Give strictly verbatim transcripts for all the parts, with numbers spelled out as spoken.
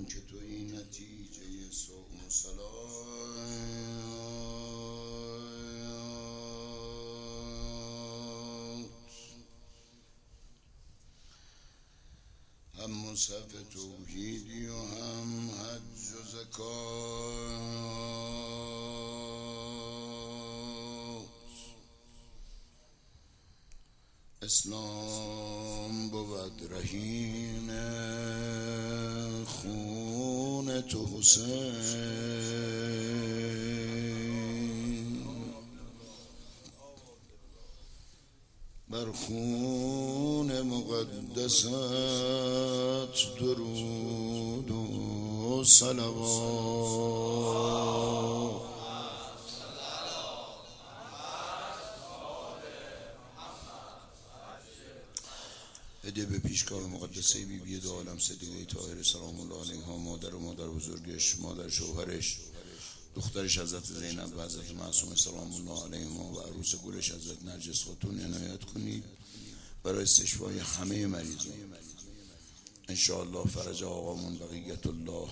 چون که توی نتیجه صوم و صلات هم مصحف توحیدی و هم حج و زکات. اسلام بود رهین خون تو حسین، بر خون مقدست درود و صلوات. هدیه به پیشگاه مقدسه بی بی دو عالم صدیقه طاهره سلام الله علیها، مادر و مادر بزرگش، مادر شوهرش، دخترش حضرت زینب و حضرت معصومه سلام الله علیهما و عروس گلش حضرت نرجس خاتون عنایت کنید برای استشفای همه مریضان. انشاءالله فرج آقامون بقیت الله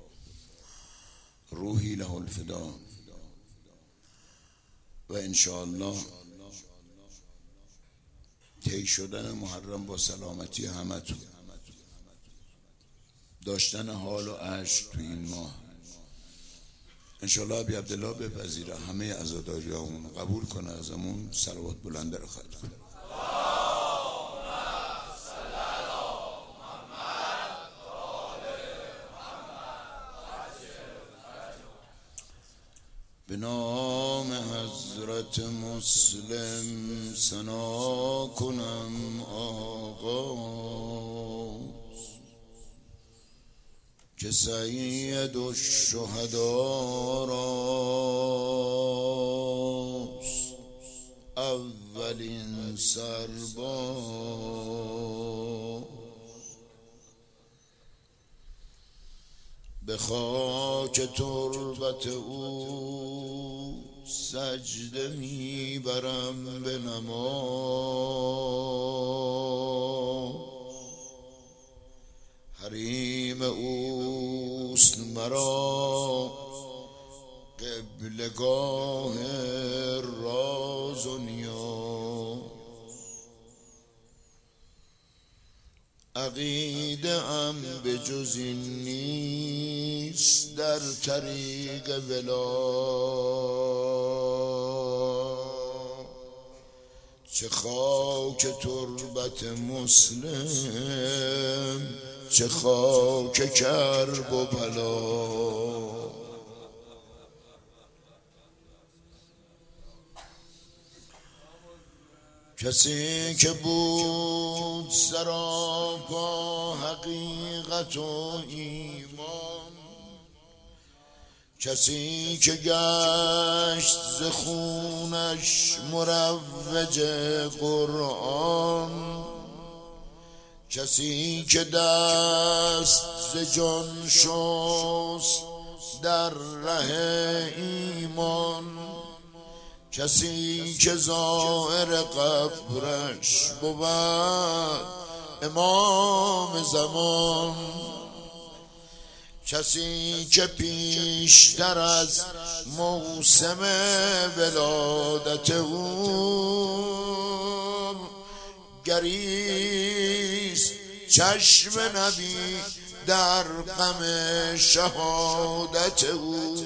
روحی له الفدا. و انشاءالله طی شدن محرم با سلامتی همتون، داشتن حال و عشق تو این ماه انشاءالله ابی عبدالله بپذیره، همه عزاداریامون قبول کنه، ازمون صلوات بلنده رو خط کنه. به نام حضرت مسلم ثنا کنم آغاز، که سید الشهدا راست اولین سرباز. به خاک تربت او سجده میبرم به نماز، حریم اوست مرا قبلگاه راز و نیاز. عقیده ام به جز این نیست در طریق ولا، چه خاک تربت مسلم چه خاک کرب و بلا. کسی که بود سراپا حقیقت و ایمان، کسی که گشت ز خونش مروج قرآن، کسی که دست ز جان شست در ره ایمان، کسی که زائر قبرش بود امام زمان، کسی که پیشتر از موسم ولادت او گریست چشم نبی در غم شهادت او.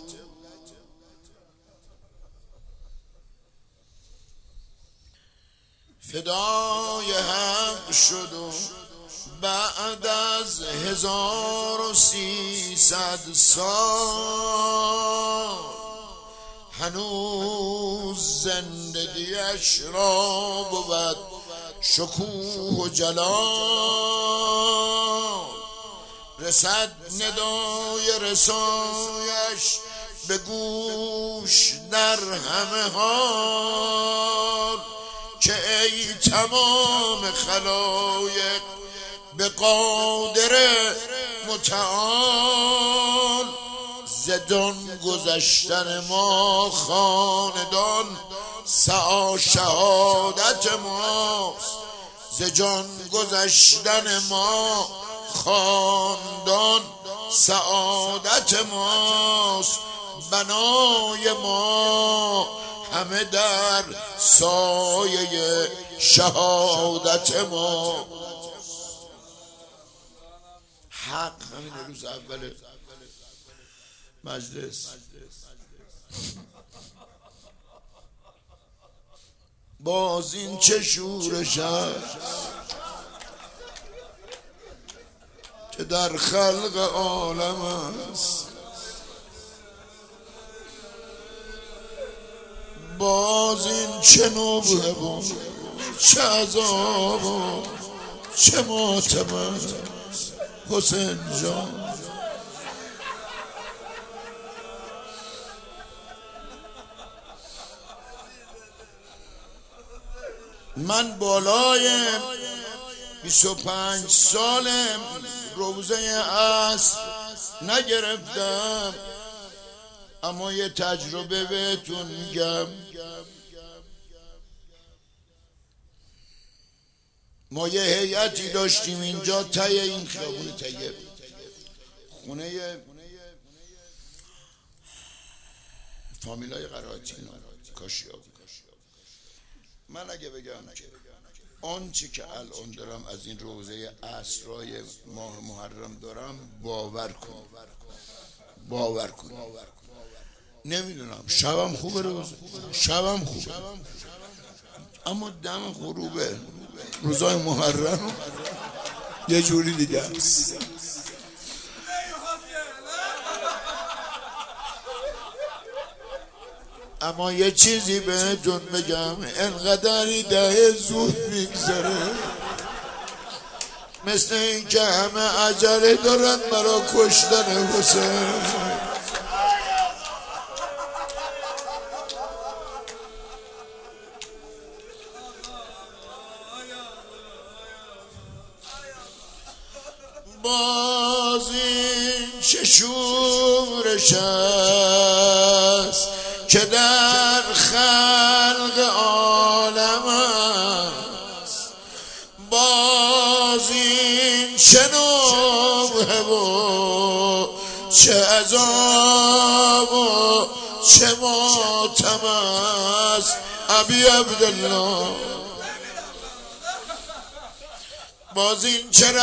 فدای حق شد و بعد از هزار و سیصد سال هنوز زندگیش را بود شکوه و جلال. رسد ندای رسایش به گوش در همه حال، که ای تمام خلایق به قادر متعال، زدان گذشتن ما خاندان سعی شهادت ماست، ز جان گذشتن ما خاندان سعادت ماست، بنای ما همه در سایه شهادت ما. حق همین روز اول مجلس باز این چه شورش است که در خلق عالم است، باز این چه نوبه و چه عذاب و چه ماتم است حسین جان. من بالای بیست و پنج سالم روزه عصر نگرفتم، اما یه تجربه بهتون میگم. ما یه هیئتی داشتیم اینجا ته این خیابون طیب، خونه فامیلای قرائتی کاشیاب. من اگه بگم که آنچه که الان دارم از این روزه عصرای ماه محرم دارم، باور کن باور کن نمیدونم شبم خوبه، روزه شبم خوبه، اما دم غروبه روزای محرم یه جوری دیگه است. اما یه چیزی بهتون بگم، انقدری ده زود میگذره مثل این که همه عجله دارن برا کشتن حسین. باز این چه شورش است که در خلق عالم است، باز این چه نوبه و چه عذاب و چه ماتم است ابی عبدالله. باز این چه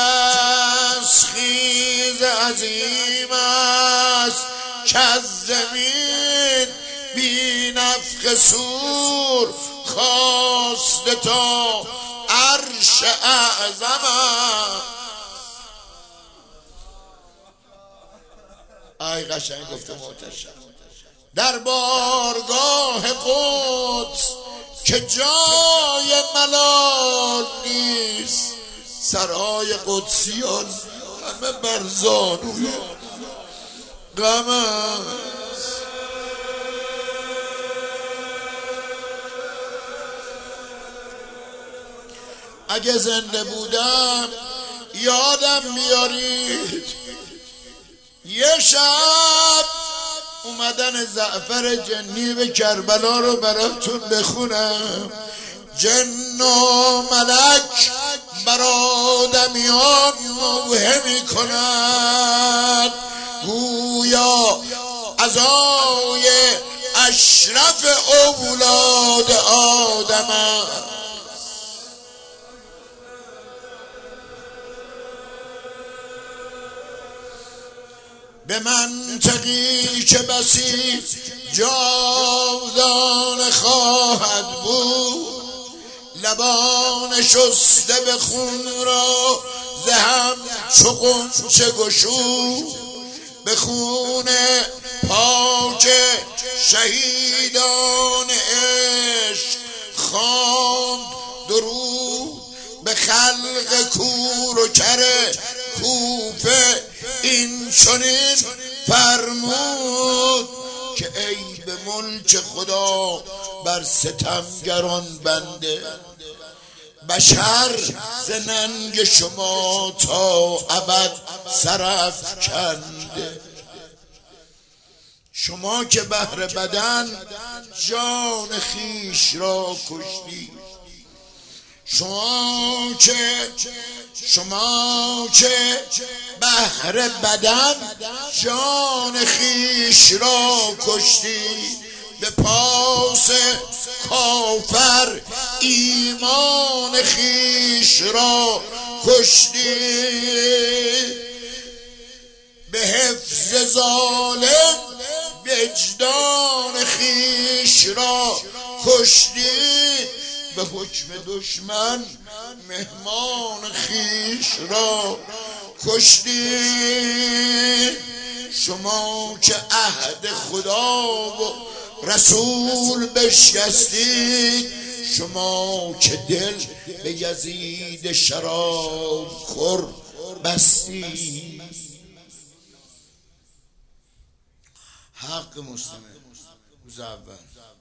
رستخیز عظیم است که از زمین بی نفخ صور خواسته تا عرش اعظم است. ای قشنگ گفته محتشم. در بارگاه قدس که جای ملال نیست، سرای قدسیان همه بر زانوی غم است. اگه زنده بودم یادم میارید یه شب اومدن جعفر جنی به کربلا رو براتون بخونم. جن و ملک بر آدمیان نوحه میکنند، گویا عزای اشرف اولاد آدم است. به منطقی که بسی جاودانه خواهد بود، لبان شسته به خون را زهم چو غنچه گشود، به خون پاک شهیدان عشق خواند درود، به خلق کور و کر کوفه این چنین فرمود که ای به ملک خدا بر ستمگران بنده، بشر ز ننگ شما تا ابد سرافکنده. شما که بهر بدن جان خیش را کشتی، شما که شما که بهر بدن جان خیش را کشتی، به پاس کافر ایمان خیش را کشتی، به حفظ ظالم وجدان خیش را کشتی، به حکم دشمن مهمان خیش را کشتی. شما که عهد خدا و رسول بشکستید، شما که دل به یزید شراب خور بستید. حق مسلمه روز اول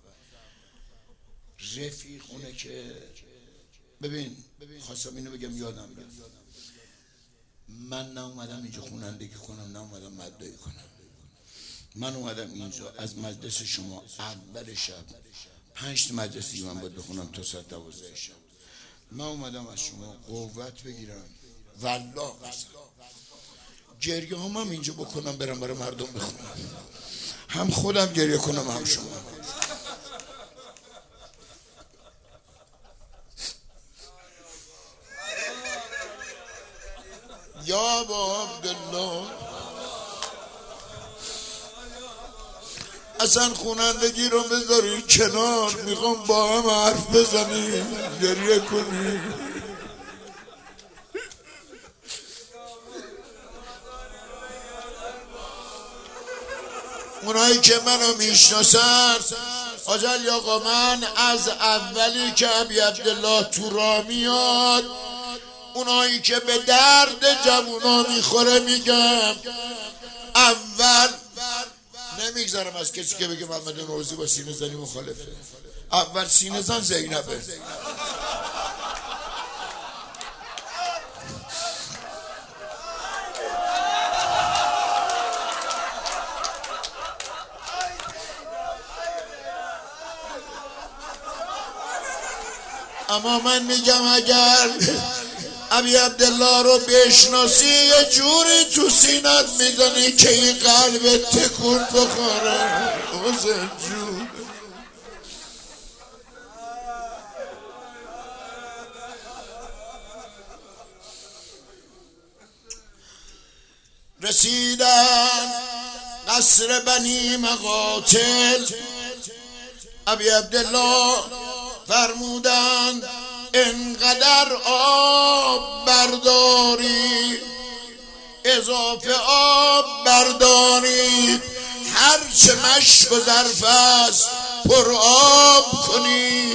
رفیقونه که ببین خواستم اینو بگم یادم رفت، من نه اومدم اینجا خوانندگی کنم نه اومدم مدعی کنم، من اومدم اینجا از مجلس شما اول شب پنج تا مجلس دیگه من باید بخونم تا ساعت دوازده شب. من اومدم از شما قوت بگیرم، والله گریه هم, هم اینجا بکنم برم برای مردم بخونم، هم خودم گریه کنم هم شما. یا با عبدالله اصلا خوانندگی رو بذاری کنار، میخوام با هم حرف بزنیم گریه کنیم. اونایی که منو میشناسن آجل آقا، من از اولی که ابی عبدالله تو راه میاد، اونایی که به درد جوونا میخوره میگم، اول نمیگذارم از کسی که بگه محمد نوروزی با سینه زنی مخالفه، اول سینه زن زینبه. اما من میگم اگر ابی عبدالله رو بشناسی یه جوری تو سینت میزنی که این قلبت تکون بخوره. حسین جون رسیدن قصر بنی مقاتل، ابی عبدالله فرمودند انقدر آب برداری، اضافه آب برداری، هرچه مشک و ظرف است پر آب کنی،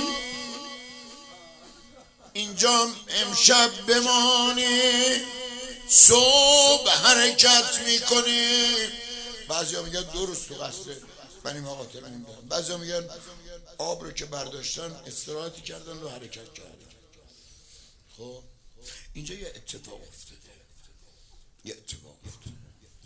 اینجا امشب بمانی صبح حرکت میکنی. بعضی ها میگن دو روز تو قصر بنی مقاتل موندن، بعضی ها میگن آب رو که برداشتن استراحتی کردن و حرکت کردن. خب اینجا یه اتفاق افتاده، یه اتفاق افتاده.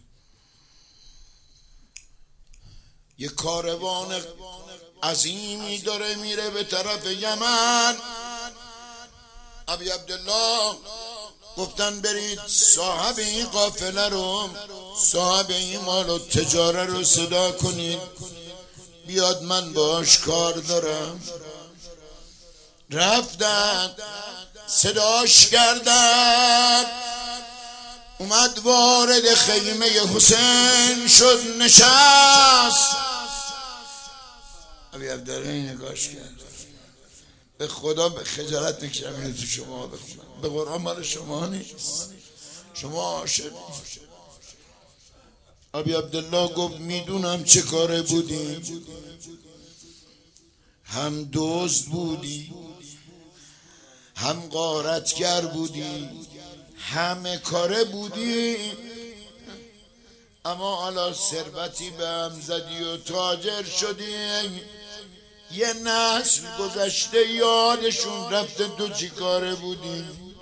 یه کاروان عظیمی داره میره به طرف یمن. ابی عبدالله گفتن برید صاحب این قافله رو، صاحب این مال و تجاره رو صدا کنید بیاد، من باش کار دارم. رفتن صداش کردن، اومد وارد خیمه حسین شد، نشست. ابی عبدالله نگاش کرد، به خدا به خجالت میکشم اینو تو شما بخونم، به قرآن مال شما نیست، شما عاشق. ابی عبدالله گفت میدونم چه کاره بودی، هم دزد بودی، هم غارتگر بودی، همه کاره بودی، اما حالا ثروتی به هم زدی و تاجر شدی. یه نسل گذشته یادشون رفته تو چی کاره بودی،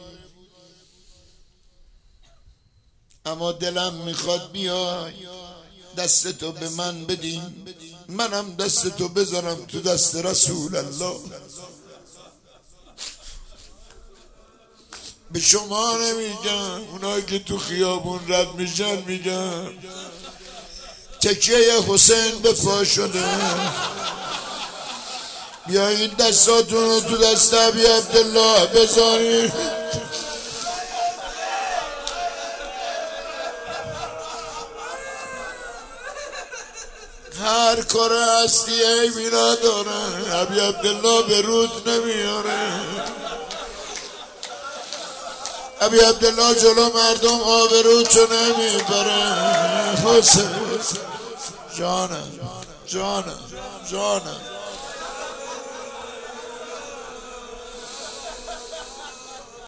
اما دلم میخواد بیای دستتو به من بدی، منم دستتو بذارم تو دست رسول الله. به شما نمیگم، اونایی که تو خیابون رد میشن میگم تکیه حسین به پا شده. بیایید دستاتون رو تو دست ابی عبدالله بذارید. هر کار هستی عیبی نداره، ابی عبدالله به رود نمیاره. ابی عبدالله جلو مردم آبروتو نمیبره. حسین جانم جانم جانم